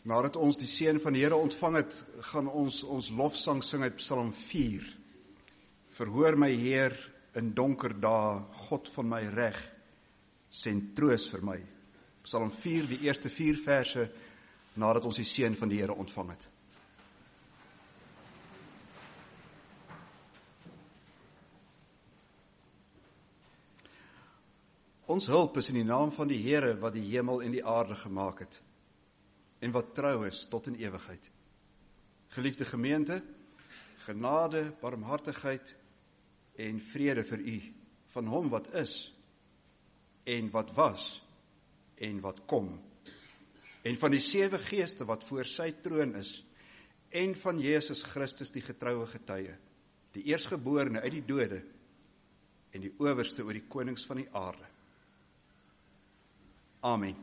Nadat ons die seën van die Here ontvang het, gaan ons lofsang sing uit Psalm 4. Verhoor my Heer in donker dae, God van my reg, send troos vir my. Psalm 4, die eerste 4 verse, nadat ons die seën van die Here ontvang het. Ons hulp is in die naam van die Here wat die hemel en die aarde gemaak het, en wat trou is tot in ewigheid. Geliefde gemeente, genade, barmhartigheid en vrede vir u, van hom wat is, en wat was, en wat kom, en van die 7 geeste wat voor sy troon is, en van Jesus Christus die getroue getuie, die eerstgeborene uit die dode, en die owerste oor die konings van die aarde. Amen.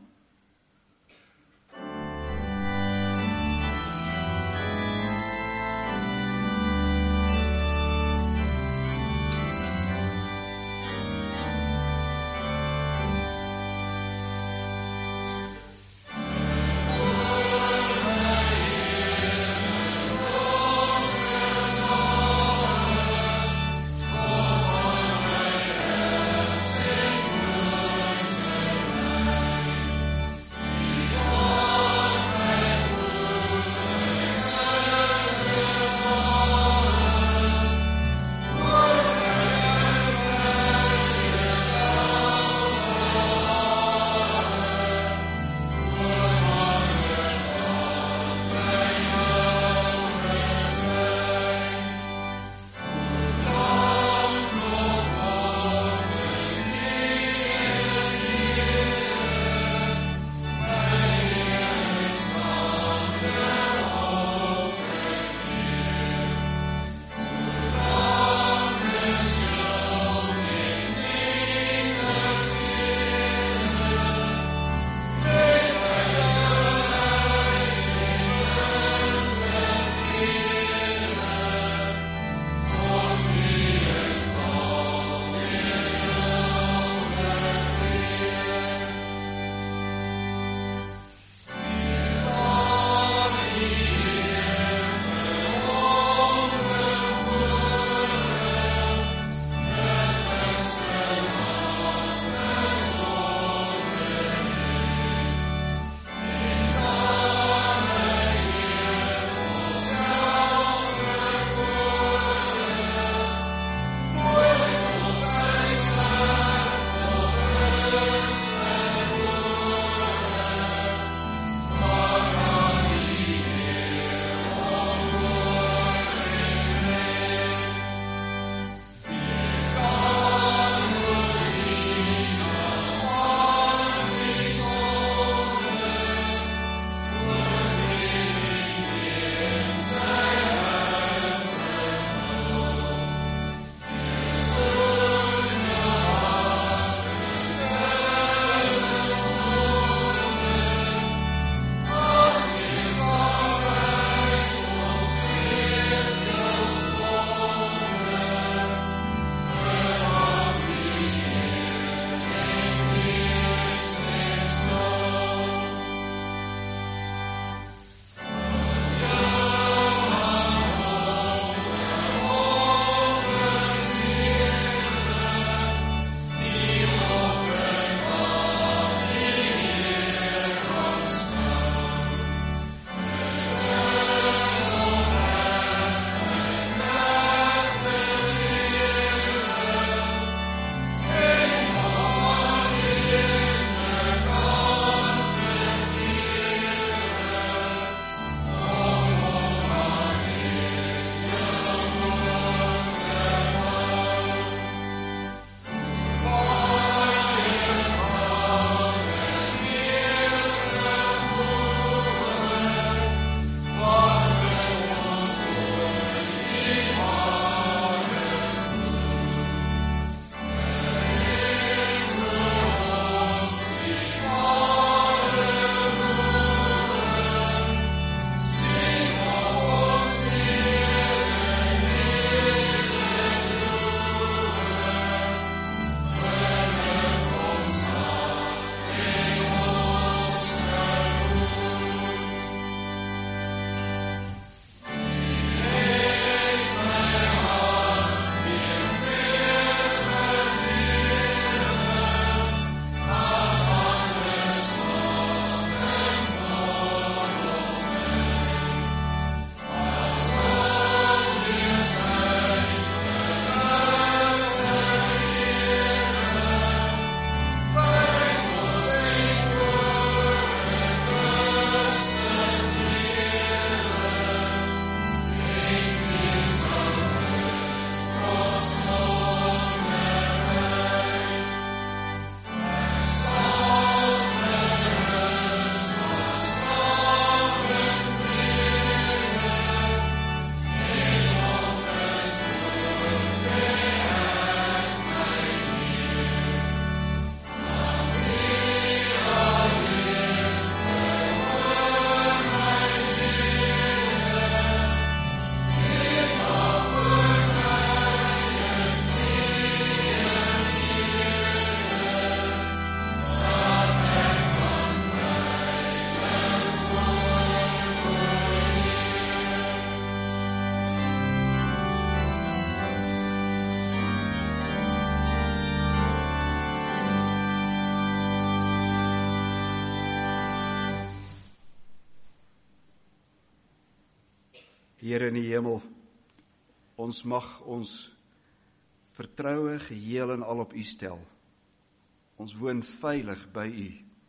Here in die hemel, ons mag ons vertroue geheel en al op U stel. Ons woon veilig by U.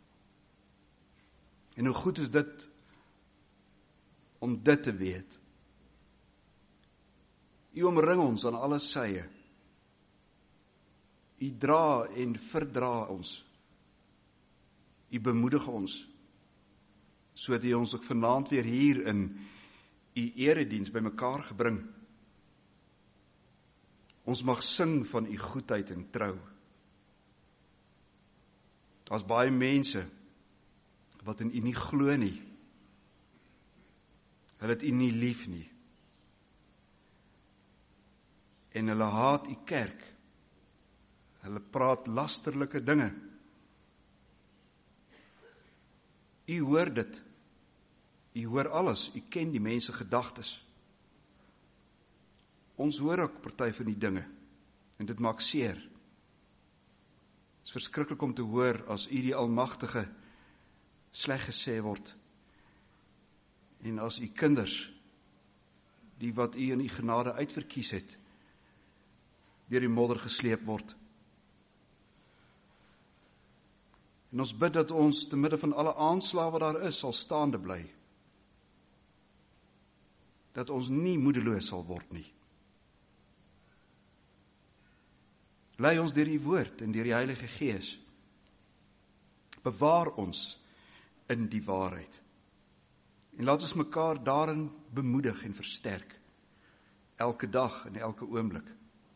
En hoe goed is dit om dit te weet. U omring ons aan alle sye. U dra en verdra ons. U bemoedig ons, sodat U ons ook vanaand weer hier in U erediens by mekaar gebring. Ons mag sing van U goedheid en trou. Daar's baie mense wat in U nie glo nie. Hulle het U nie lief nie. En hulle haat U kerk. Hulle praat lasterlike dinge. U hoor dit. U hoor alles. U ken die mense gedagtes. Ons hoor ook party van die dinge. En dit maak seer. Het is verskriklik om te hoor as U die Almagtige sleg gesê word. En as U kinders, die wat U in U genade uitverkies het, deur die modder gesleep word. En ons bid dat ons te midde van alle aanslae wat daar is, sal staande bly. Dat ons nie moedeloos sal word nie. Lei ons deur U woord en deur die Heilige Gees. Bewaar ons in die waarheid. En laat ons mekaar daarin bemoedig en versterk. Elke dag en elke oomblik.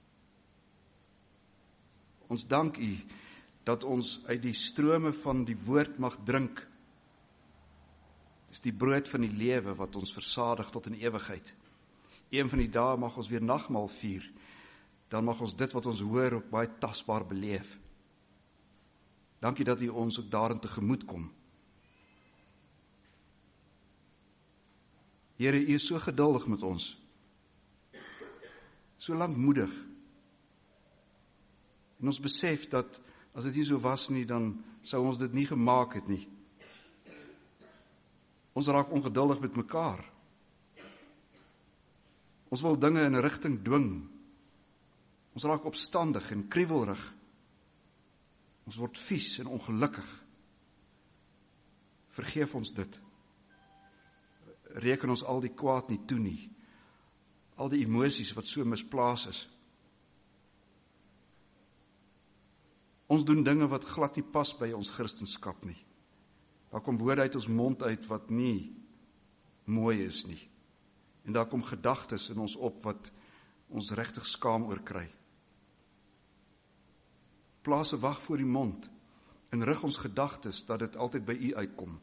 Ons dank U dat ons uit die strome van die woord mag drink. Dis die brood van die lewe wat ons versadig tot in ewigheid. Een van die dae mag ons weer nagmaal vier. Dan mag ons dit wat ons hoor ook baie tasbaar beleef. Dankie dat U ons ook daarin tegemoet kom. Here, U is so geduldig met ons. So lankmoedig. En ons besef dat as dit nie so was nie, dan sou ons dit nie gemaak het nie. Ons raak ongeduldig met mekaar. Ons wil dinge in 'n rigting dwing. Ons raak opstandig en kriewelrig. Ons word vies en ongelukkig. Vergeef ons dit. Reken ons al die kwaad nie toe nie. Al die emosies wat so misplaas is. Ons doen dinge wat glad nie pas by ons Christenskap nie. Daar kom woorde uit ons mond uit wat nie mooi is nie. En daar kom gedagtes in ons op wat ons regtig skaam oor kry. Plaas 'n wag voor die mond en rig ons gedagtes dat dit altyd by U uitkom.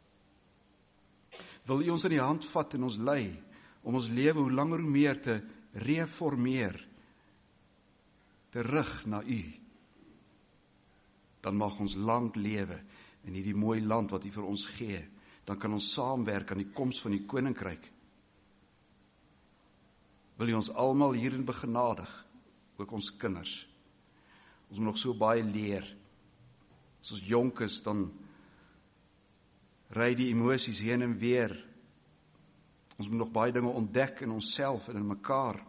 Wil U ons in die hand vat en ons lei om ons lewe hoe langer hoe meer te reformeer, te rig na U. Dan mag ons lank lewe in hierdie mooi land wat U vir ons gee. Dan kan ons saamwerk aan die koms van die koninkryk. Wil U ons almal hierin begenadig, ook ons kinders. Ons moet nog so baie leer. As ons jonk is, dan ry die emosies heen en weer. Ons moet nog baie dinge ontdek in onsself en in mekaar.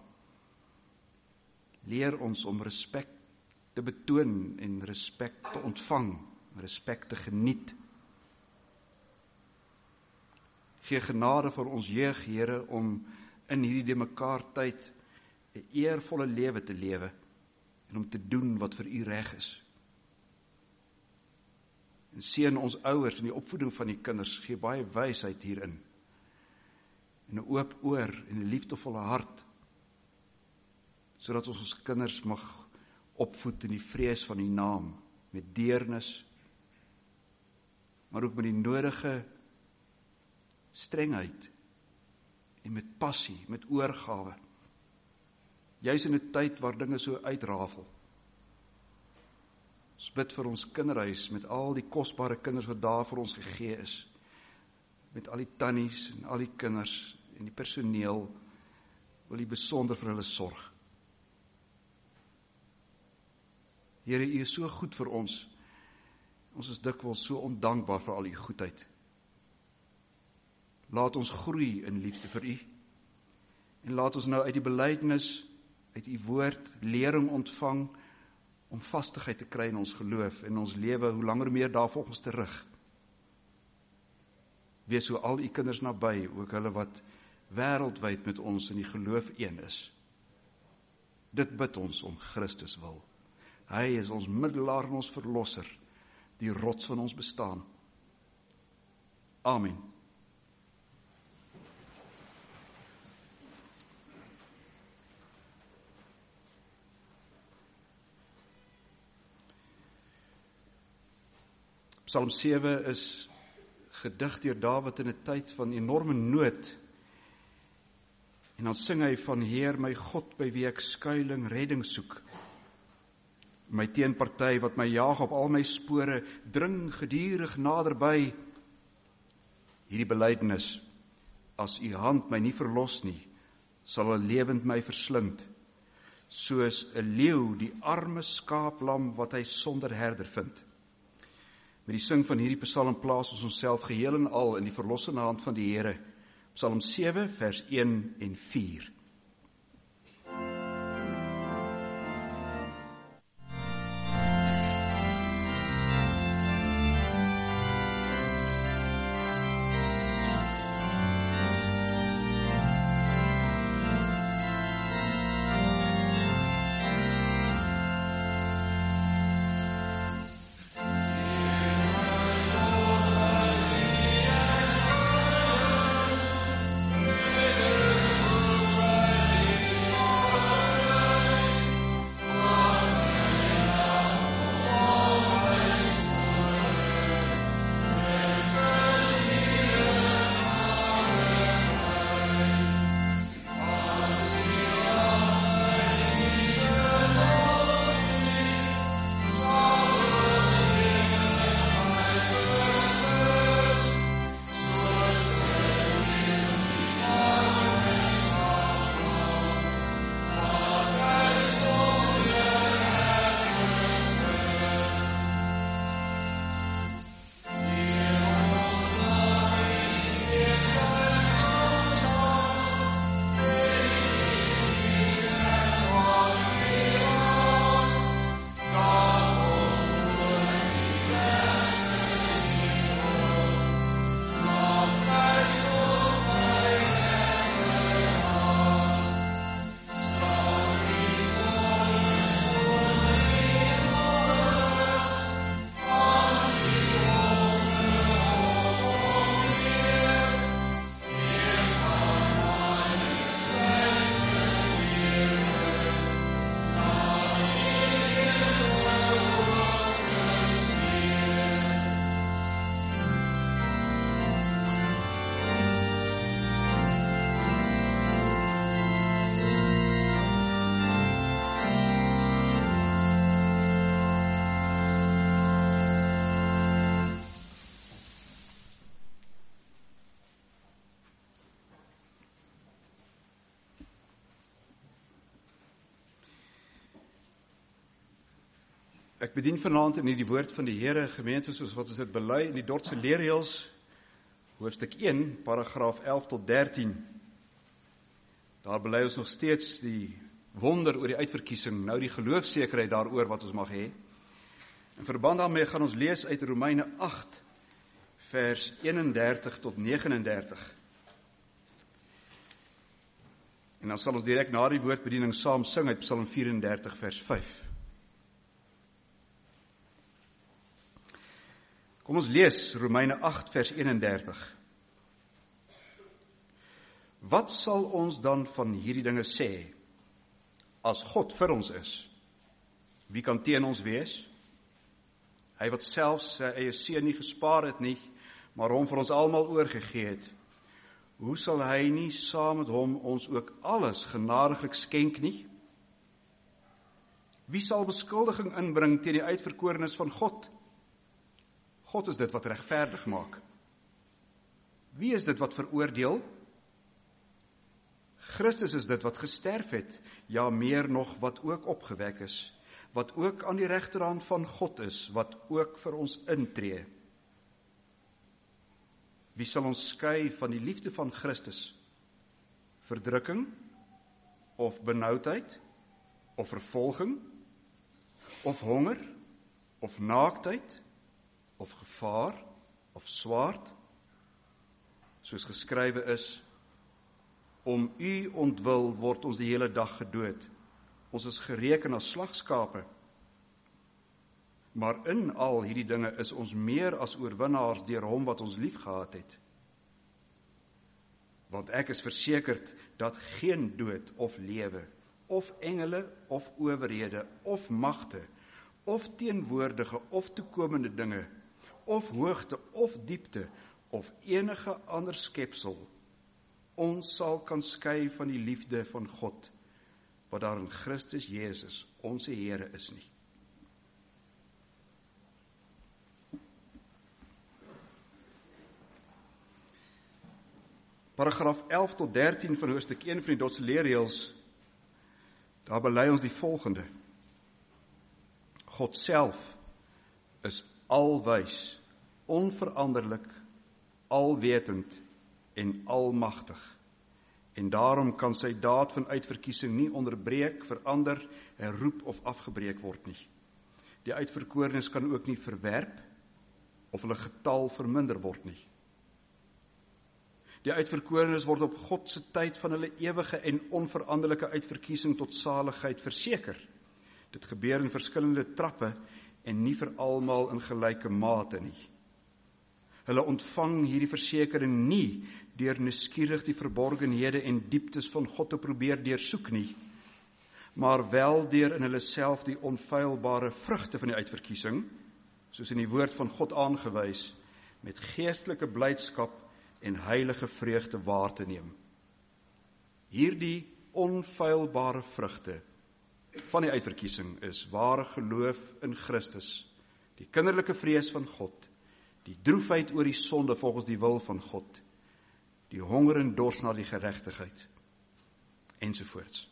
Leer ons om respek te betoon en respek te ontvang, respek te geniet. Gee genade vir ons jeug, Here, om in hierdie de mekaar tyd 'n eervolle lewe te lewe en om te doen wat vir U reg is. En seën ons ouers in die opvoeding van die kinders, gee baie wysheid hierin. En 'n oop oor en 'n liefdevolle hart, sodat ons kinders mag opvoed in die vrees van U naam, met deernis, maar ook met die nodige strengheid en met passie, met oorgawe. Juis in 'n tyd waar dinge so uitrafel. Ons bid vir ons kinderhuis met al die kosbare kinders wat daar vir ons gegee is. Met al die tannies en al die kinders en die personeel wil U besonder vir hulle sorg. Here, U is so goed vir ons. Ons is dikwels so ondankbaar vir al U goedheid. Laat ons groei in liefde vir U. En laat ons nou uit die belydenis, uit u woord, lering ontvang, om vastigheid te kry in ons geloof, en ons lewe, hoe langer meer daar volgens te rig. Wees so al u kinders naby, ook hulle wat wêreldwyd met ons in die geloof een is. Dit bid ons om Christus wil. Hy is ons middelaar en ons verlosser, die rots van ons bestaan. Amen. Psalm 7 is gedig deur Dawid in 'n tyd van enorme nood. En dan sing hy van Heer, my God, by wie ek skuiling, redding soek. My teenparty wat my jaag op al my spore, dring gedurig naderby. Hierdie belydenis, as u hand my nie verlos nie, sal 'n lewend my verslind, soos 'n leeu die arme skaaplam wat hy sonder herder vind. Met die sing van hierdie psalm plaas ons onsself geheel en al in die verlossende hand van die Here. Psalm 7 vers 1 en 4. Ek bedien vanaand in die woord van die Here, gemeente, soos wat ons dit bely in die Dordtse leerreëls, hoofstuk 1, paragraaf 11 tot 13. Daar bely ons nog steeds die wonder oor die uitverkiesing, nou die geloofsekerheid daaroor wat ons mag hê. In verband daarmee gaan ons lees uit Romeine 8, vers 31 tot 39. En dan sal ons direk na die woordbediening saam sing uit Psalm 34, vers 5. Kom ons lees Romeine 8 vers 31. Wat sal ons dan van hierdie dinge sê? As God vir ons is, wie kan teen ons wees? Hy wat selfs sy eie seun nie gespaar het nie, maar hom vir ons almal oorgegee het. Hoe sal hy nie saam met hom ons ook alles genadiglik skenk nie? Wie sal beskuldiging inbring teen die uitverkorenes van God? God is dit wat regverdig maak. Wie is dit wat veroordeel? Christus is dit wat gesterf het, ja meer nog wat ook opgewek is, wat ook aan die regterhand van God is, wat ook vir ons intree. Wie sal ons skei van die liefde van Christus? Verdrukking, of benoudheid, of vervolging, of honger, of naaktheid, of gevaar, of swaard, soos geskrywe is, om u ontwil word ons die hele dag gedood. Ons is gereken as slagskape. Maar in al hierdie dinge is ons meer as oorwinnaars deur hom wat ons liefgehad het. Want ek is versekerd dat geen dood of lewe, of engele, of owerhede, of magte, of teenwoordige, of toekomende dinge, of hoogte, of diepte, of enige ander skepsel, ons sal kan skei van die liefde van God, wat daar in Christus Jesus, onze Here, is nie. Paragraaf 11 tot 13 van hoofstuk 1 van die Dotse leerreëls, daar belei ons die volgende. God self is alwys, onveranderlik, alwetend en almagtig. En daarom kan sy daad van uitverkiesing nie onderbreek, verander, herroep of afgebreek word nie. Die uitverkorenes kan ook nie verwerp of hulle getal verminder word nie. Die uitverkorenes word op God se tyd van hulle ewige en onveranderlike uitverkiesing tot saligheid verseker. Dit gebeur in verskillende trappe en nie vir almal in gelyke mate nie. Hulle ontvang hierdie versekering nie deur nuuskierig die verborgenhede en dieptes van God te probeer deursoek nie, maar wel deur in hulle self die onfeilbare vrugte van die uitverkiesing, soos in die woord van God aangewys, met geestelike blydskap en heilige vreugde waar te neem. Hierdie onfeilbare vrugte van die uitverkiesing is ware geloof in Christus, die kinderlike vrees van God, die droefheid oor die sonde volgens die wil van God, die honger en dors na die geregtigheid, ensovoorts.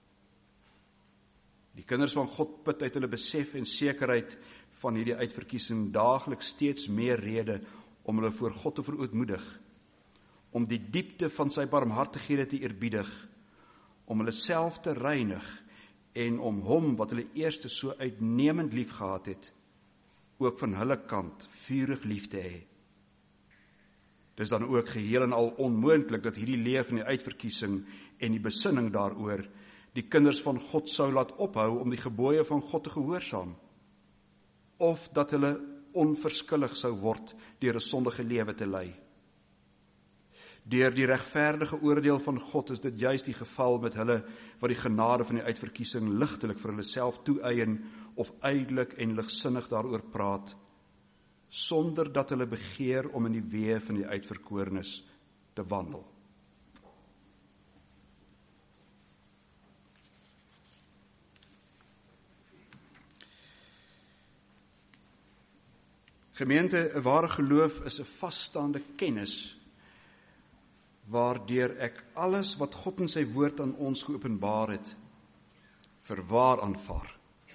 Die kinders van God put uit hulle besef en sekerheid van hierdie uitverkiesing daagliks steeds meer rede om hulle voor God te verootmoedig, om die diepte van sy barmhartighede te eerbiedig, om hulle self te reinig en om hom wat hulle eerste so uitnemend lief gehad het, ook van hulle kant vurig lief te hê. Dis dan ook geheel en al onmoontlik dat hierdie leer van die uitverkiesing en die besinning daaroor die kinders van God sou laat ophou om die gebooie van God te gehoorsaam, of dat hulle onverskillig sou word deur 'n sondige lewe te lei. Deur die regverdige oordeel van God is dit juist die geval met hulle wat die genade van die uitverkiesing ligtelik vir hulle self toeëien of ydelik en ligsinnig daaroor praat, sonder dat hulle begeer om in die weë van die uitverkorenes te wandel. Gemeente, 'n ware geloof is 'n vasstaande kennis waardeur ek alles wat God in sy woord aan ons geopenbaar het, vir waar aanvaar.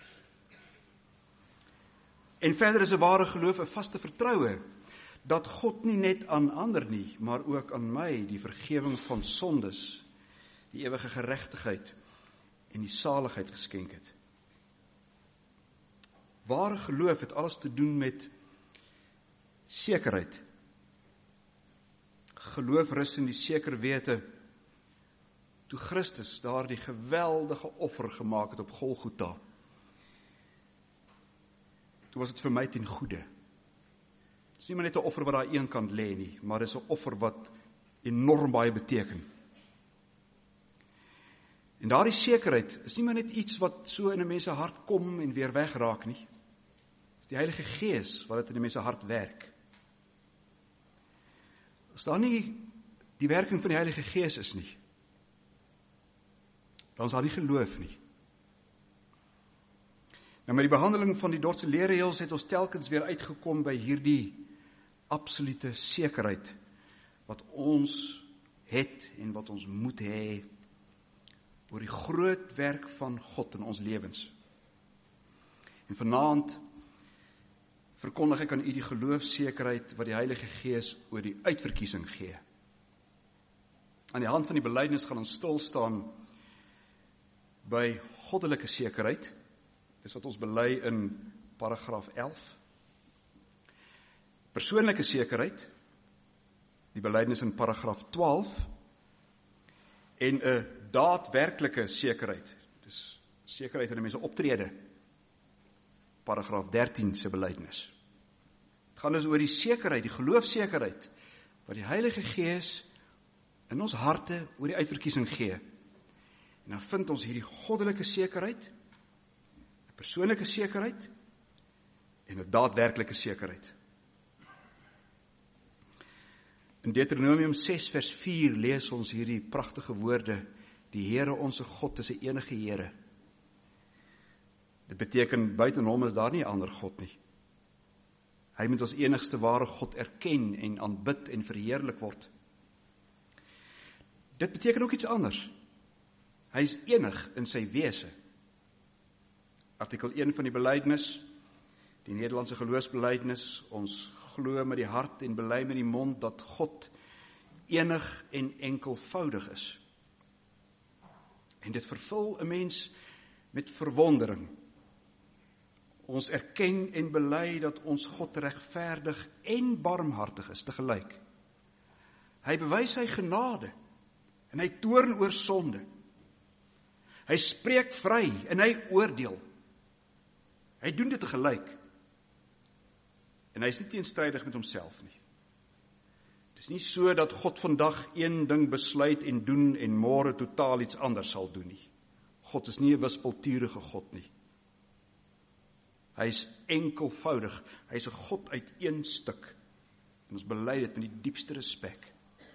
En verder is 'n ware geloof 'n vaste vertroue dat God nie net aan ander nie, maar ook aan my die vergewing van sondes, die ewige geregtigheid en die saligheid geskenk het. Ware geloof het alles te doen met sekerheid. Geloof rus in die seker wete, toe Christus daar die geweldige offer gemaak het op Golgotha, toe was dit vir my ten goeie. Dit is nie maar net 'n offer wat daar een kant lê nie, maar dit is 'n offer wat enorm baie beteken. En daardie sekerheid is nie maar net iets wat so in 'n mens se hart kom en weer wegraak nie. Dit is die Heilige Gees wat dit in 'n mens se hart werk. As daar nie die werking van die Heilige Gees is nie, dan is daar nie geloof nie. Nou met die behandeling van die Dotse leerreëls het ons telkens weer uitgekom by hierdie absolute sekerheid wat ons het en wat ons moet hê oor die groot werk van God in ons lewens. En vanaand verkondig ek aan u die geloofsekerheid wat die Heilige Gees oor die uitverkiesing gee. Aan die hand van die belydenis gaan ons stil staan by goddelike sekerheid. Dis wat ons bely in paragraaf 11. Persoonlike sekerheid, die belydenis in paragraaf 12, en 'n daadwerklike sekerheid, dis sekerheid in 'n mens se optrede, paragraaf 13 se belydenis. Het gaan dus oor die sekerheid, die geloofsekerheid, wat die Heilige Gees in ons harte oor die uitverkiesing gee. En dan vind ons hierdie goddelike sekerheid, 'n persoonlike sekerheid en 'n daadwerklike sekerheid. In Deuteronomium 6 vers 4 lees ons hierdie pragtige woorde: die Here onse God is 'n enige Here. Dit beteken buiten hom is daar nie 'n ander God nie. Hy moet as enigste ware God erken en aanbid en verheerlik word. Dit beteken ook iets anders. Hy is enig in sy wese. Artikel 1 van die belydenis, die Nederlandse geloofsbelydenis, ons glo met die hart en bely met die mond dat God enig en enkelvoudig is. En dit vervul 'n mens met verwondering. Ons erken en bely dat ons God regverdig en barmhartig is tegelyk. Hy bewys sy genade en hy toorn oor sonde. Hy spreek vry en hy oordeel. Hy doen dit tegelyk. En hy is nie teenstrydig met homself nie. Dit is nie so dat God vandag een ding besluit en doen en môre totaal iets anders sal doen nie. God is nie 'n wispelturige God nie. Hy is enkelvoudig. Hy is 'n God uit een stuk. En ons bely dit met die diepste respek.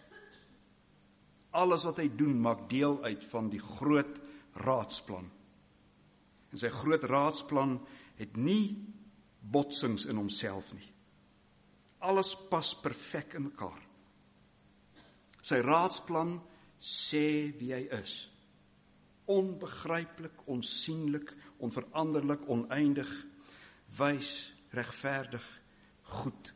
Alles wat hy doen maak deel uit van die groot raadsplan. En sy groot raadsplan het nie botsings in homself nie. Alles pas perfek in mekaar. Sy raadsplan sê wie hy is. Onbegryplik, onsienlik, onveranderlik, oneindig, wys, regverdig, goed.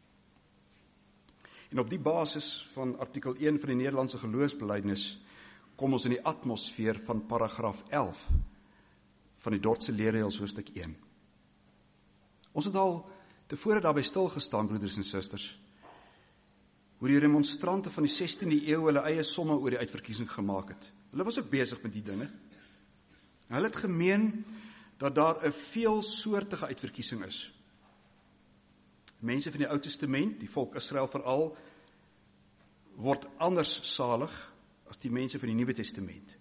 En op die basis van artikel 1 van die Nederlandse geloofsbelydenis kom ons in die atmosfeer van paragraaf 11 van die Dordtse leerreëls hoofstuk 1. Ons het al tevore daarby stilgestaan, broeders en susters, hoe die remonstrante van die 16de eeu hulle eie somme oor die uitverkiesing gemaak het. Hulle was ook besig met die dinge. Hulle het gemeen dat daar 'n veelsoortige uitverkiesing is. Mense van die Ou Testament, die volk Israel veral, word anders salig as die mense van die Nuwe Testament.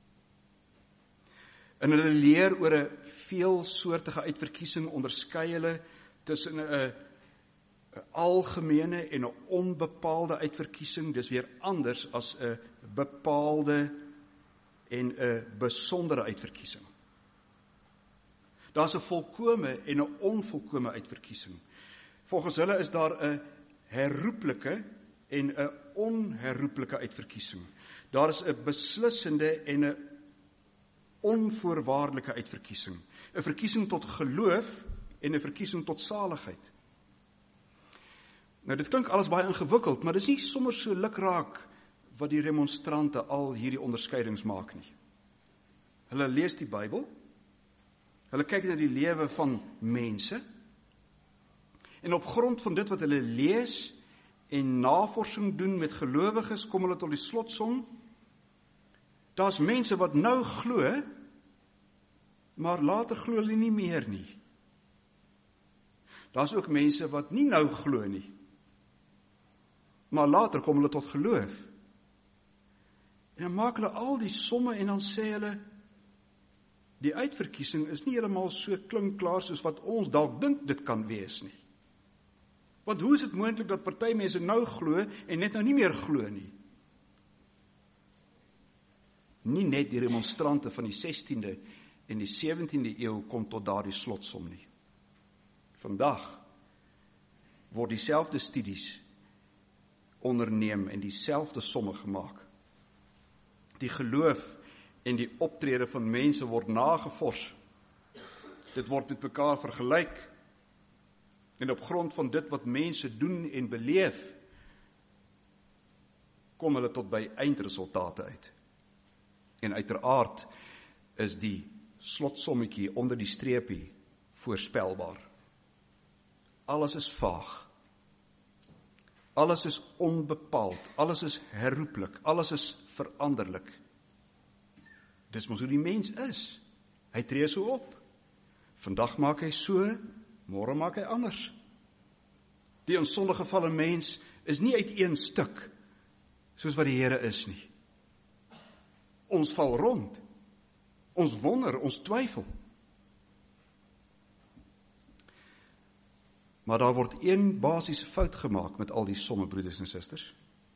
En hulle leer oor 'n veelsoortige uitverkiesing, onderskei hulle tussen 'n algemene en 'n onbepaalde uitverkiesing. Dis weer anders as 'n bepaalde en 'n besondere uitverkiesing. Daar's 'n volkome en 'n onvolkome uitverkiesing. Volgens hulle is daar 'n herroeplike en 'n onherroeplike uitverkiesing. Daar is 'n beslissende en 'n onvoorwaardelike uitverkiesing. 'n Verkiesing tot geloof en 'n verkiesing tot saligheid. Nou dit klink alles baie ingewikkeld, maar dis nie sommer so lukraak wat die remonstrante al hierdie onderskeidings maak nie. Hulle lees die Bybel, hulle kyk na die lewe van mense, en op grond van dit wat hulle lees en navorsing doen met gelowiges, kom hulle tot die slotsom: daar's mense wat nou glo, maar later glo hulle nie meer nie. Daar's ook mense wat nie nou glo nie, maar later kom hulle tot geloof. En dan maak hulle al die somme en dan sê hulle, die uitverkiesing is nie helemaal so klinkklaar soos wat ons dalk dink dit kan wees nie. Want hoe is dit moontlik dat party mense nou glo en net nou nie meer glo nie? Nie net die remonstrante van die 16de en die 17de eeu kom tot daardie slotsom nie. Vandag word dieselfde studies onderneem en dieselfde somme gemaak. Die geloof en die optrede van mense word nagevors. Dit word met mekaar vergelyk. En op grond van dit wat mense doen en beleef, kom hulle tot by eindresultate uit. En uiteraard is die slotsommetjie onder die streepie voorspelbaar. Alles is vaag. Alles is onbepaald, alles is herroepelik, alles is veranderlik. Dis mos hoe die mens is. Hy tree so op. Vandag maak hy so, môre maak hy anders. Die in sonde gevalle mens is nie uit een stuk, soos wat die Here is nie. Ons val rond. Ons wonder, ons twyfel. Maar daar word een basiese fout gemaak met al die somme, broeders en susters.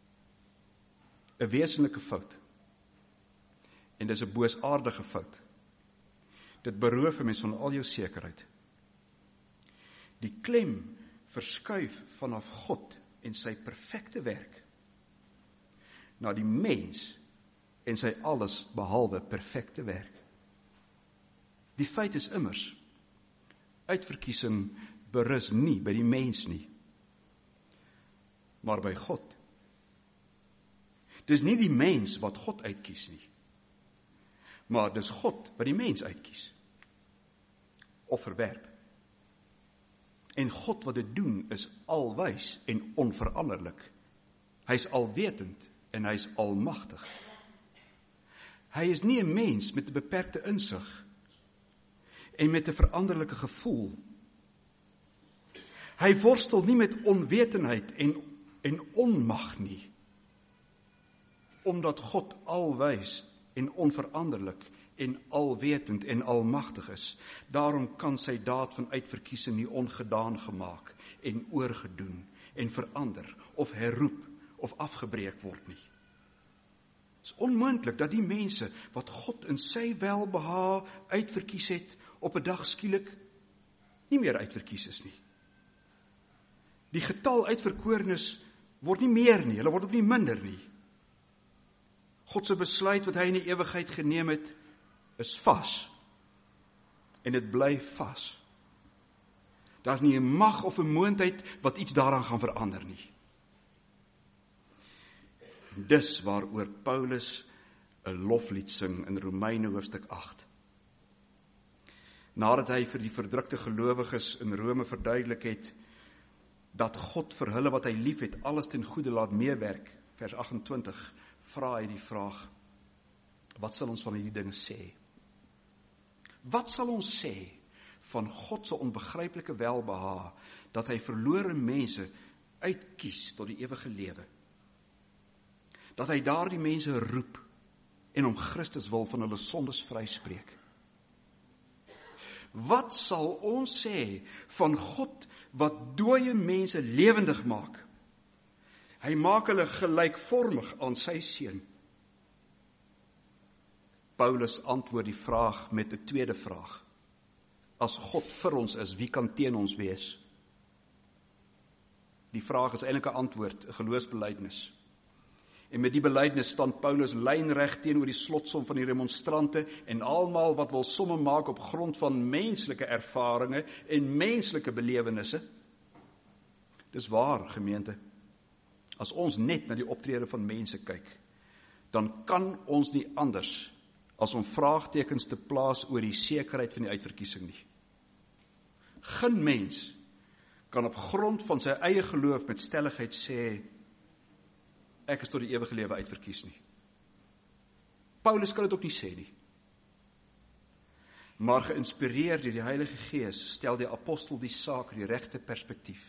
'n wesenlike fout. En dis 'n boosaardige fout. Dit beroof 'n mens van al jou sekerheid. Die klem verskuif vanaf God en sy perfekte werk na die mens en sy alles behalwe perfekte werk. Die feit is immers, uitverkiesing berus nie by die mens nie, maar by God. Dis nie die mens wat God uitkies nie, maar dis God wat die mens uitkies, of verwerp. En God wat dit doen is alwys en onveranderlik. Hy is alwetend en hy is almagtig. Hy is nie 'n mens met 'n beperkte insig en met 'n veranderlike gevoel. Hy worstel nie met onwetendheid en onmag nie, omdat God alwys en onveranderlik en alwetend en almagtig is. Daarom kan sy daad van uitverkiesing nie ongedaan gemaak en oorgedoen en verander of herroep of afgebreek word nie. Het is onmoontlik dat die mense wat God in sy welbehae uitverkies het, op 'n dag skielik nie meer uitverkies is nie. Die getal uitverkorenes word nie meer nie, hulle word ook nie minder nie. God se besluit wat hy in die ewigheid geneem het, is vas. En dit bly vas. Daar's nie 'n mag of 'n moontlikheid wat iets daaraan gaan verander nie. Dis waaroor Paulus 'n loflied sing in Romeine hoofstuk 8. Nadat hy vir die verdrukte gelowiges in Rome verduidelik het, dat God vir hulle wat hy lief het, alles ten goeie laat meewerk, vers 28, vra hy die vraag, wat sal ons van hierdie dinge sê? Wat sal ons sê van God se onbegryplike welbehae, dat hy verlore mense uitkies tot die ewige lewe? Dat hy daardie mense roep en om Christus wil van hulle sondes vryspreek? Wat sal ons sê van God wat dooie mense lewendig maak? Hy maak hulle gelykvormig aan sy seun. Paulus antwoord die vraag met 'n tweede vraag. As God vir ons is, wie kan teen ons wees? Die vraag is eintlik 'n antwoord, 'n geloofsbelijdenis. En met die belydenis staan Paulus lynreg teenoor die slotsom van die remonstrante en almal wat wil somme maak op grond van menslike ervarings en menslike belewennisse. Dis waar, gemeente. As ons net na die optrede van mense kyk, dan kan ons nie anders as om vraagtekens te plaas oor die sekerheid van die uitverkiesing nie. Geen mens kan op grond van sy eie geloof met stelligheid sê, ek is tot die ewige lewe uitverkies nie. Paulus kan dit ook nie sê nie. Maar geïnspireer deur die Heilige Gees, stel die apostel die saak in die regte perspektief.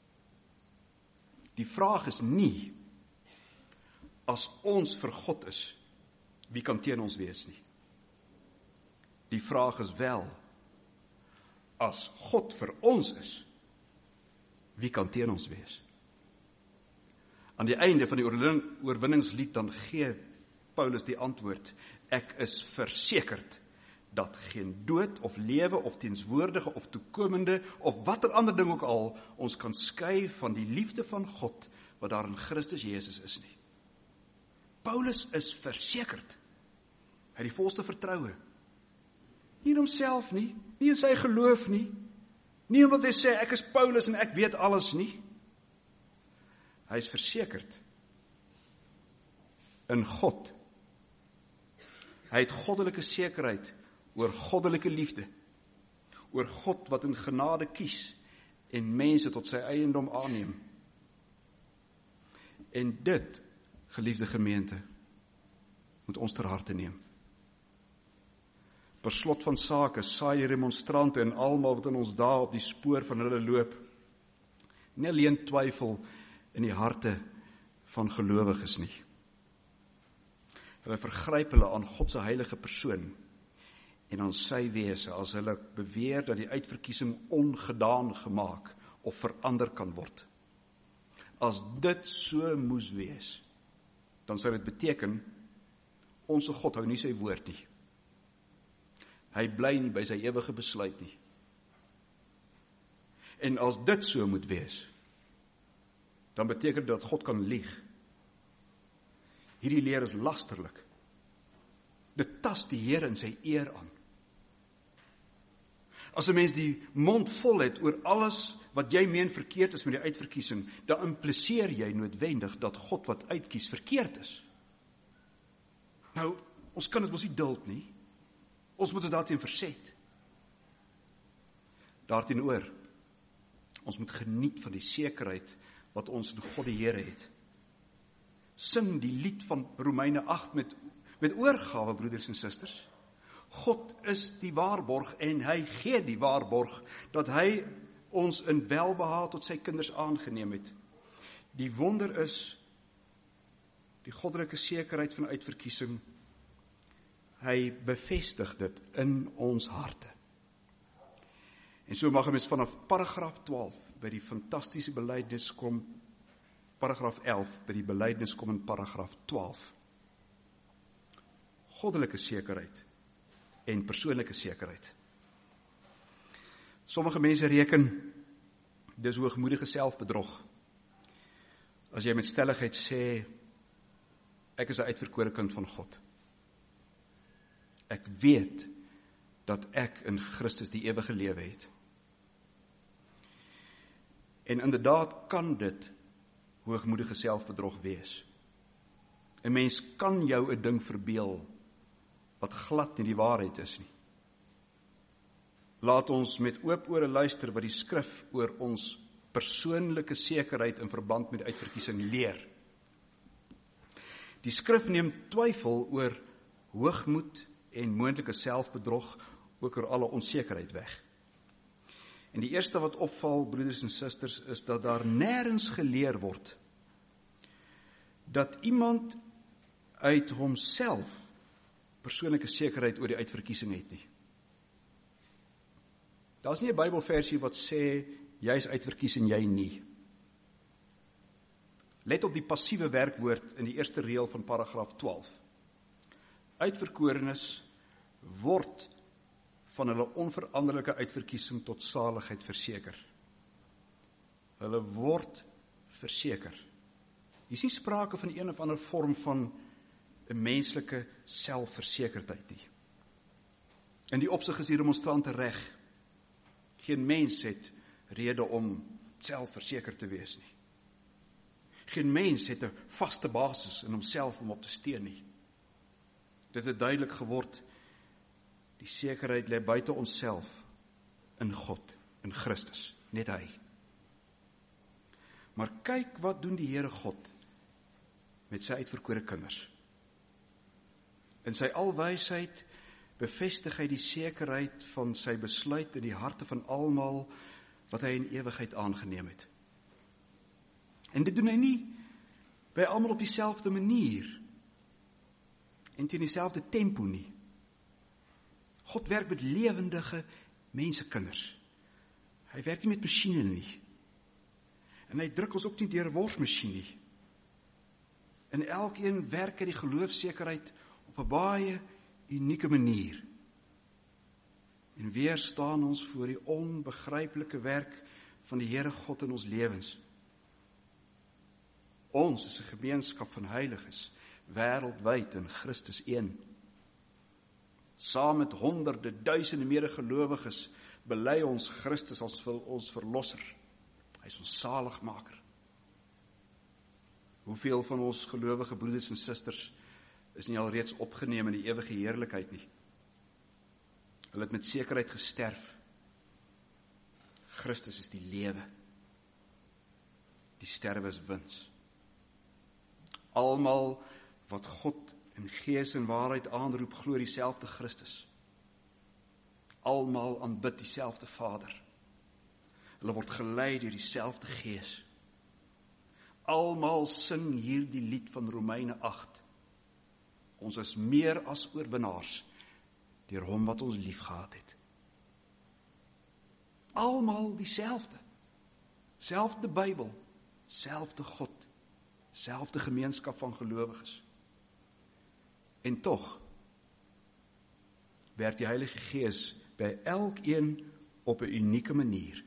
Die vraag is nie, as ons vir God is, wie kan teen ons wees nie? Die vraag is wel, as God vir ons is, wie kan teen ons wees? Aan die einde van die oorwinningslied dan gee Paulus die antwoord, ek is versekerd dat geen dood of lewe of teenswoordige of toekomende of watter ander ding ook al ons kan skei van die liefde van God wat daar in Christus Jesus is nie. Paulus is versekerd. Hy het die volste vertroue. Nie in homself nie, nie in sy geloof nie, nie omdat hy sê ek is Paulus en ek weet alles nie. Hy is versekerd in God. Hy het goddelike sekerheid oor goddelike liefde, oor God wat in genade kies en mense tot sy eiendom aanneem. En dit, geliefde gemeente, moet ons ter harte neem. Per slot van sake saai die remonstrante en almal wat in ons dae op die spoor van hulle loop, nie alleen twyfel in die harte van gelowiges nie. Hulle vergryp hulle aan God se heilige persoon en aan sy wese as hulle beweer dat die uitverkiesing ongedaan gemaak of verander kan word. As dit so moes wees, dan sou dit beteken, onse God hou nie sy woord nie. Hy bly nie by sy ewige besluit nie. En as dit so moet wees, dan beteken dit dat God kan lieg. Hierdie leer is lasterlik. Dit tas die Here in sy eer aan. As 'n mens die mond vol het oor alles wat jy meen verkeerd is met die uitverkiesing, dan impliseer jy noodwendig dat God wat uitkies verkeerd is. Nou, ons kan dit mos nie duld nie. Ons moet ons daarteen verset. Daarteenoor, ons moet geniet van die sekerheid wat ons in God die Here het. Sing die lied van Romeine 8 met oorgawe, broeders en susters. God is die waarborg en hy gee die waarborg dat hy ons in welbehae tot sy kinders aangeneem het. Die wonder is die goddelike sekerheid van uitverkiesing. Hy bevestig dit in ons harte. En so mag 'n mens vanaf paragraaf 12 by die fantastiese belydenis kom, paragraaf 11 by die belydenis kom in paragraaf 12. Goddelike sekerheid en persoonlike sekerheid. Sommige mense reken, dis hoogmoedige selfbedrog. As jy met stelligheid sê, ek is 'n uitverkore kind van God. Ek weet dat ek in Christus die ewige lewe het. En inderdaad kan dit hoogmoedige selfbedrog wees. 'n Mens kan jou 'n ding verbeel wat glad nie die waarheid is nie. Laat ons met oop ore luister wat die skrif oor ons persoonlike sekerheid in verband met uitverkiesing leer. Die skrif neem twyfel oor hoogmoed en moontlike selfbedrog, ook oor alle onsekerheid weg. En die eerste wat opval, broeders en susters, is dat daar nêrens geleer word dat iemand uit homself persoonlike sekerheid oor die uitverkiesing het nie. Daar is nie 'n Bybelversie wat sê, jy is uitverkies en jy nie. Let op die passiewe werkwoord in die eerste reël van paragraaf 12. Uitverkorenes word van hulle onveranderlike uitverkiesing tot saligheid verseker. Hulle word verseker. Hier is nie sprake van een of ander vorm van 'n menslike selfversekerdheid nie. In die opsig is die remonstrante reg. Geen mens het rede om selfverseker te wees nie. Geen mens het 'n vaste basis in homself om op te steun nie. Dit het duidelik geword, die sekerheid lê buite onsself, in God, in Christus, net hy. Maar kyk wat doen die Here God met sy uitverkore kinders. In sy alwysheid bevestig hy die sekerheid van sy besluit in die harte van almal wat hy in ewigheid aangeneem het. En dit doen hy nie by almal op dieselfde manier en teen dieselfde tempo nie. God werk met lewendige mensekinders. Hy werk nie met masjiene nie. En hy druk ons ook nie deur 'n worsmasjien nie. In elkeen werk hy die geloofsekerheid op 'n baie unieke manier. En weer staan ons voor die onbegryplike werk van die Here God in ons lewens. Ons is 'n gemeenskap van heiliges, wêreldwyd in Christus 1. Saam met honderde, duisende medegelowiges bely ons Christus as ons verlosser. Hy is ons saligmaker. Hoeveel van ons gelowige broeders en susters is nie alreeds opgeneem in die ewige heerlikheid nie? Hulle het met sekerheid gesterf. Christus is die lewe. Die sterwe is wins. Almal wat God in gees en waarheid aanroep, glo dieselfde Christus. Almal aanbid dieselfde Vader. Hulle word gelei deur dieselfde Gees. Almal sing hierdie lied van Romeine 8. Ons is meer as oorwinnaars deur hom wat ons liefgehad het. Almal dieselfde. Selfde Bybel, selfde God, selfde gemeenskap van gelowiges. En tog werk die Heilige Gees by elkeen op 'n unieke manier.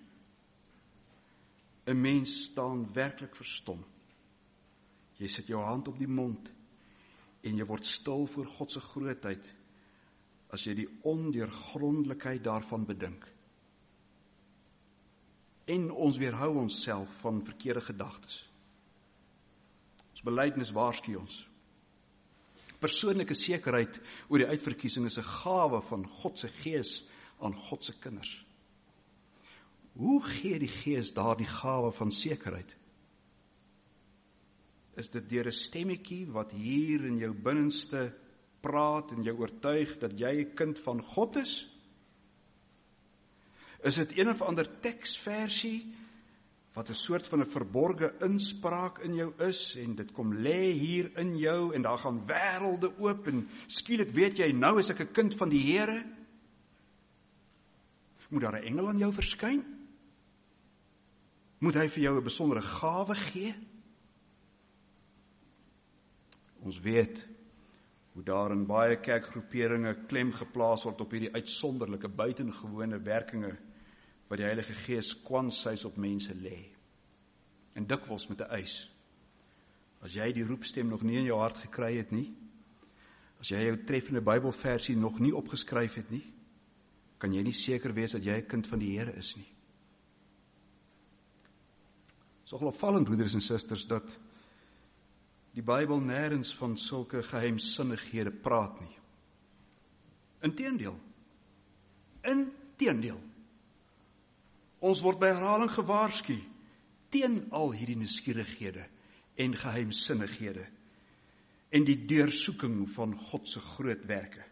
'n Mens staan werklik verstom. Jy sit jou hand op die mond en jy word stil voor God se grootheid as jy die ondeurgrondelikheid daarvan bedink. En ons weerhou onsself van verkeerde gedagtes. Ons belydenis waarsku ons. Persoonlike sekerheid oor die uitverkiesing is 'n gawe van God se Gees aan God se kinders. Hoe gee die Gees daardie gawe van sekerheid? Is dit deur 'n stemmetjie wat hier in jou binneste praat en jou oortuig dat jy 'n kind van God is? Is dit een of ander teksversie wat 'n soort van 'n verborge inspraak in jou is en dit kom lê hier in jou en daar gaan wêrelde oop en skielik weet jy, nou is ek 'n kind van die Here? Moet daar 'n engel aan jou verskyn? Moet hy vir jou 'n besondere gawe gee? Ons weet hoe daar in baie kerkgroeperinge klem geplaas word op hierdie uitsonderlike buitengewone werkinge wat die Heilige Gees kwansuis op mense lê. En dikwels met 'n eis. As jy die roepstem nog nie in jou hart gekry het nie, as jy jou treffende Bybelversie nog nie opgeskryf het nie, kan jy nie seker wees dat jy 'n kind van die Here is nie. Dit is nogal opvallend, broeders en susters, dat die Bybel nêrens van sulke geheimsinnighede praat nie. Inteendeel. Ons word by herhaling gewaarsku teen al hierdie nuuskierighede en geheimsinnighede en die deursoeking van God se groot werke.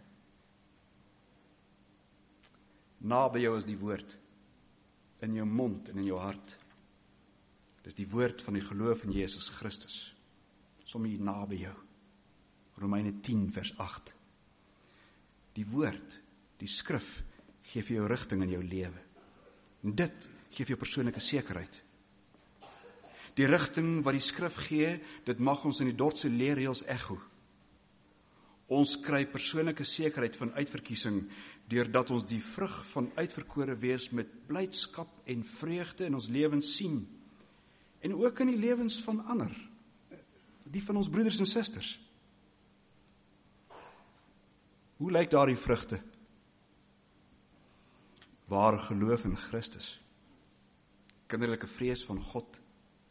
Naby jou is die woord, in jou mond en in jou hart. Dis die woord van die geloof in Jesus Christus. Sommer hier naby jou. Romeine 10 vers 8. Die woord, die skrif, gee vir jou rigting in jou lewe. En dit gee vir jou persoonlike sekerheid. Die rigting wat die skrif gee, dit mag ons in die Dordtse leerreëls echo. Ons kry persoonlike sekerheid van uitverkiesing deurdat ons die vrug van uitverkore wees met blydskap en vreugde in ons lewens sien. En ook in die lewens van ander, die van ons broeders en susters. Hoe lyk daardie vrugte? Ware geloof in Christus, kinderlike vrees van God,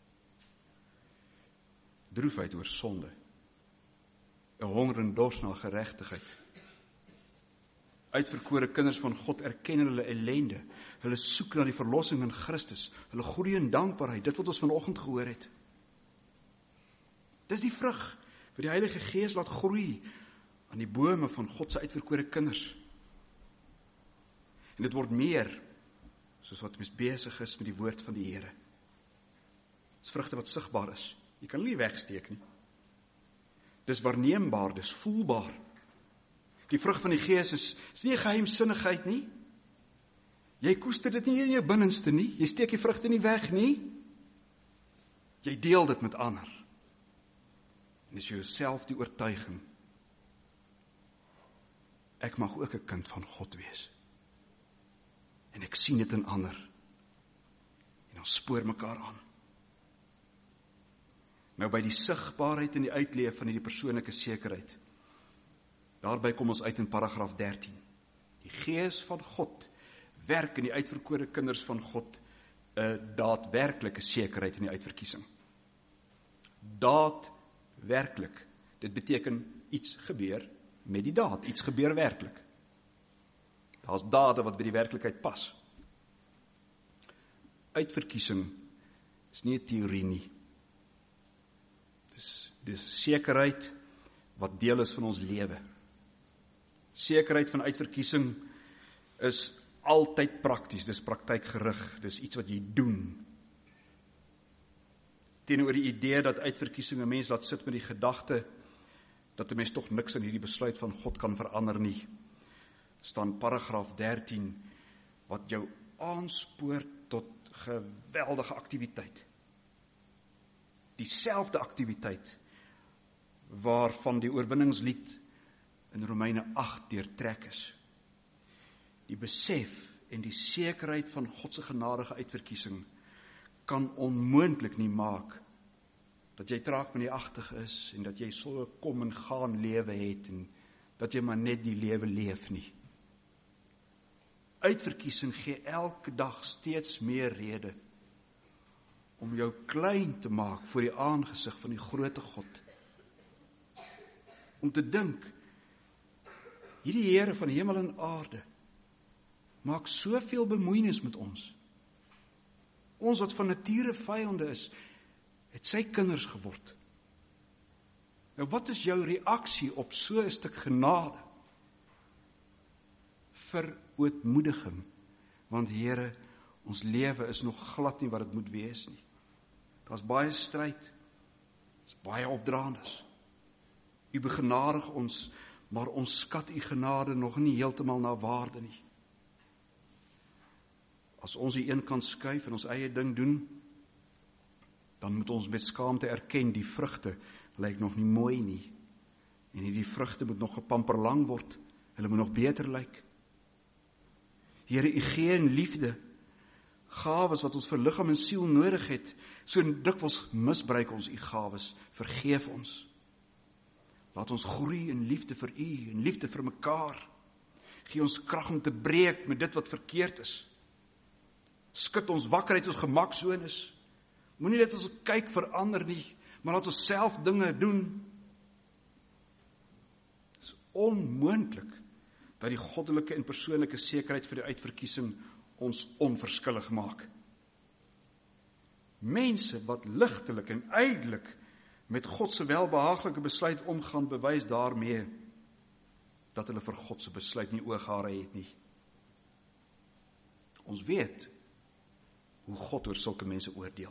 droefheid oor sonde, 'n honger en dors na geregtigheid. Uitverkore kinders van God erken hulle ellende, hulle soek na die verlossing in Christus, hulle groei in dankbaarheid, dit wat ons vanoggend gehoor het. Dis die vrug wat die Heilige Gees laat groei aan die bome van God se uitverkore kinders. En dit word meer, soos wat mens besig is met die woord van die Here. Dis vrugte wat sigbaar is. Jy kan hulle nie wegsteek nie. Dis waarneembaar, dis voelbaar. Die vrug van die Gees is nie 'n geheimsinnigheid nie. Jy koester dit nie in jou binneste nie. Jy steek die vrugte nie weg nie. Jy deel dit met ander. En dis jouself die oortuiging. Ek mag ook 'n kind van God wees. En ek sien dit in ander. En ons spoor mekaar aan. Nou by die sigbaarheid en die uitleef van hierdie persoonlike sekerheid. Daarby kom ons uit in paragraaf 13. Die Gees van God werk in die uitverkore kinders van God 'n daadwerklike sekerheid in die uitverkiesing. Daadwerklik. Dit beteken iets gebeur met die daad, iets gebeur werklik. Daar's dade wat by die werklikheid pas. Uitverkiesing is nie 'n teorie nie. Dis sekerheid wat deel is van ons lewe. Sekerheid van uitverkiesing is altyd prakties, dis praktykgerig, dis iets wat jy doen. Teenoor die idee dat uitverkiesing 'n mens laat sit met die gedagte dat 'n mens tog niks in hierdie besluit van God kan verander nie, staan paragraaf 13, wat jou aanspoor tot geweldige aktiwiteit. Dieselfde aktiwiteit waarvan die oorwinningslied in Romeine 8 deurtrek is. Die besef en die sekerheid van God se genadige uitverkiesing kan onmoontlik nie maak dat jy traagmeneagtig is en dat jy so 'n kom en gaan lewe het en dat jy maar net die lewe leef nie. Uitverkiesing gee elke dag steeds meer rede om jou klein te maak voor die aangesig van die groote God. Om te dink, hierdie Here van hemel en aarde maak soveel bemoeienis met ons. Ons wat van nature vyande is, het sy kinders geword. Nou wat is jou reaksie op so 'n stuk genade? Verootmoediging, want Here, ons lewe is nog glad nie wat dit moet wees nie. Daar's baie stryd, daar's baie opdraandes. U begenadig ons, maar ons skat u genade nog nie heeltemal na waarde nie. As ons die een kant skuif en ons eie ding doen, dan moet ons met skaamte erken, die vrugte lyk nog nie mooi nie. En hierdie vrugte moet nog gepamperlang word, hulle moet nog beter lyk. Here, u gee in liefde, gawes wat ons vir liggaam en siel nodig het, so dikwels misbruik ons u gawes, vergeef ons. Laat ons groei in liefde vir u, in liefde vir mekaar. Gee ons krag om te breek met dit wat verkeerd is. Skud ons wakker uit ons gemaksones. Moenie dat ons kyk verander nie, maar laat ons self dinge doen. Het is onmoontlik dat die goddelike en persoonlike sekerheid vir die uitverkiesing ons onverskillig maak. Mense wat ligtelik en ydelik met God se welbehaaglike besluit omgaan, bewys daarmee dat hulle vir God se besluit nie ooghare het nie. Ons weet hoe God oor sulke mense oordeel.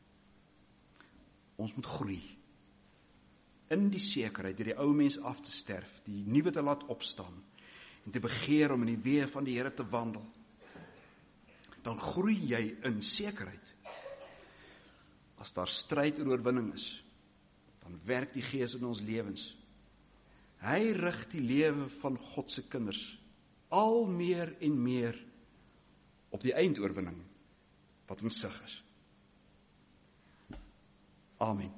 Ons moet groei in die sekerheid deur die ou mens af te sterf, die nuwe te laat opstaan en te begeer om in die weë van die Here te wandel. Dan groei jy in sekerheid. As daar stryd en oorwinning is, dan werk die Gees in ons lewens. Hy rig die lewe van God se kinders al meer en meer op die eindoorwinning wat in sig is. Amen.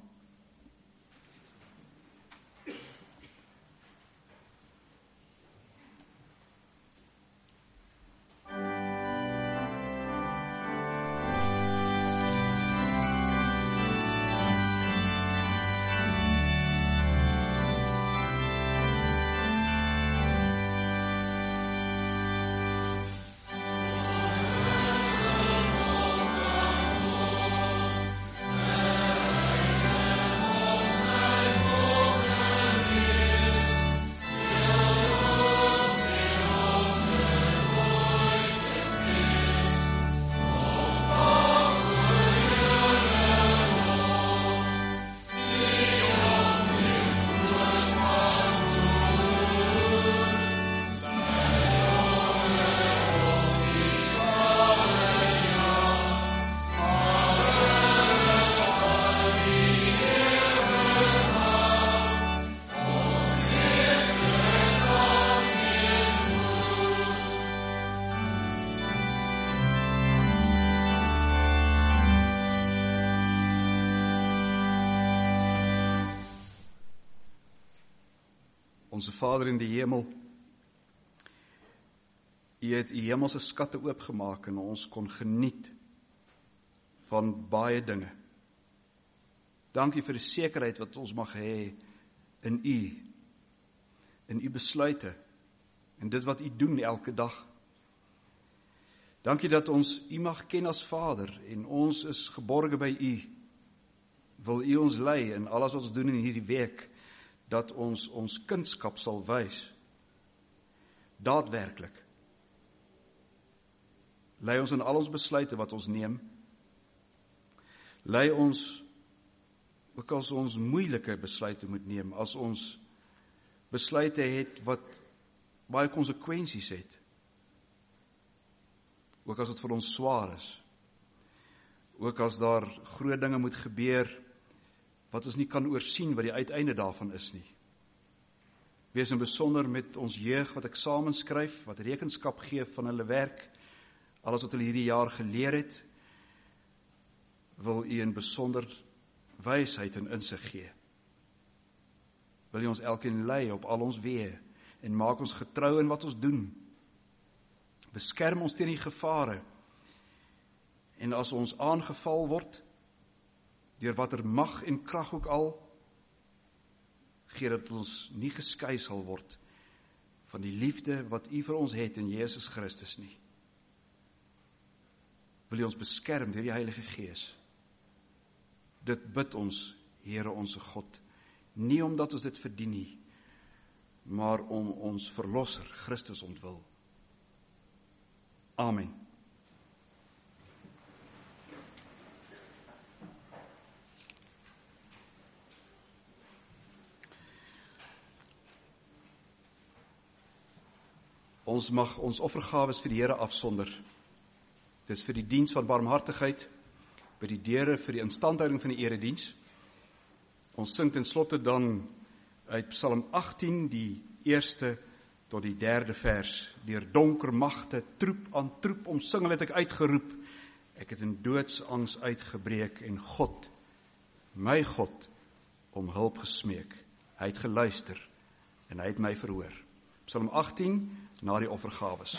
Onse Vader in die hemel, U het U hemelse skatte oopgemaak en ons kon geniet van baie dinge. Dankie vir die sekerheid wat ons mag hê in U besluite en dit wat U doen elke dag. Dankie dat ons U mag ken as Vader en ons is geborge by U. Wil U ons lei in alles wat ons doen in hierdie week, dat ons kindskap sal wys. Daadwerklik. Lei ons in al ons besluite wat ons neem. Lei ons, ook as ons moeilike besluite moet neem, as ons besluite het wat baie konsekwensies het. Ook as dit vir ons swaar is. Ook as daar groot dinge moet gebeur, wat ons nie kan oorsien wat die uiteinde daarvan is nie. Wees in besonder met ons jeug wat eksamens skryf, wat rekenskap gee van hulle werk, alles wat hulle hierdie jaar geleer het, wil U in besonder wysheid en insig gee. Wil U ons elkeen lei op al ons weë en maak ons getrou in wat ons doen. Beskerm ons teen die gevare. En as ons aangeval word, deur watter mag en krag ook al, gee dat ons nie geskei sal word van die liefde wat U vir ons het in Jesus Christus nie. Wil U ons beskerm deur die Heilige Gees. Dit bid ons, Here onse God, nie omdat ons dit verdien nie, maar om ons Verlosser, Christus ontwil. Amen. Ons mag ons offergawes vir die Here afsonder. Dit is vir die diens van barmhartigheid, by die deure vir die instandhouding van die erediens. Ons sing ten slotte dan uit Psalm 18, die 1ste tot die 3de vers. Deur donker magte, troep aan troep omsingel het ek uitgeroep. Ek het in doodsangs uitgebreek en God, my God, om hulp gesmeek. Hy het geluister en hy het my verhoor. Psalm 18, na die offergawes.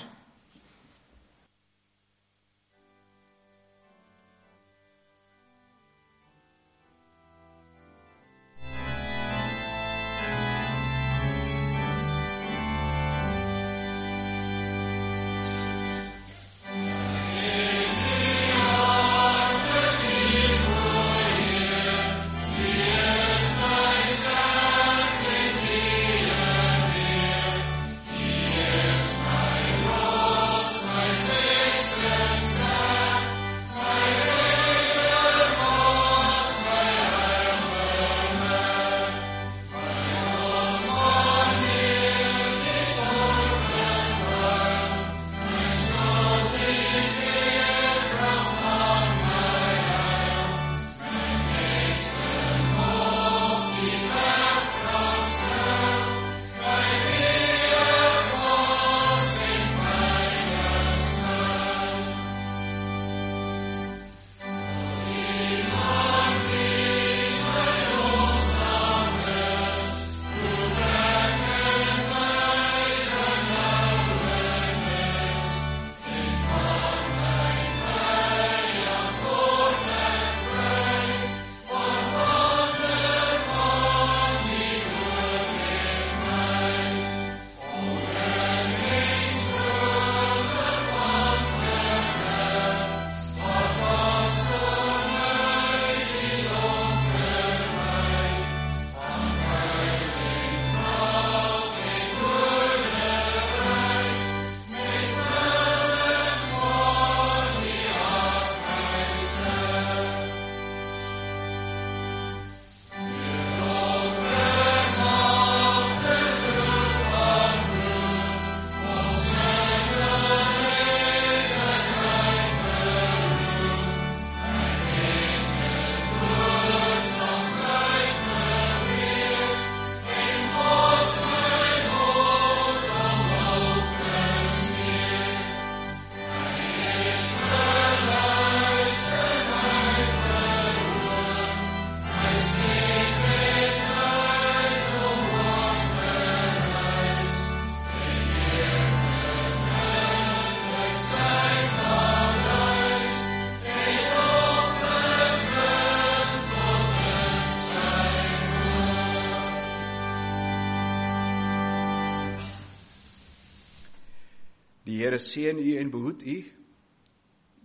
Die Here seën u en behoed u.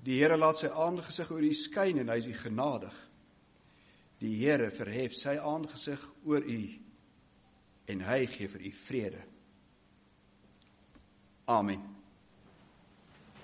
Die Here laat sy aangesig oor u skyn en hy is u genadig. Die Here verhef sy aangesig oor u en hy gee vir u vrede. Amen.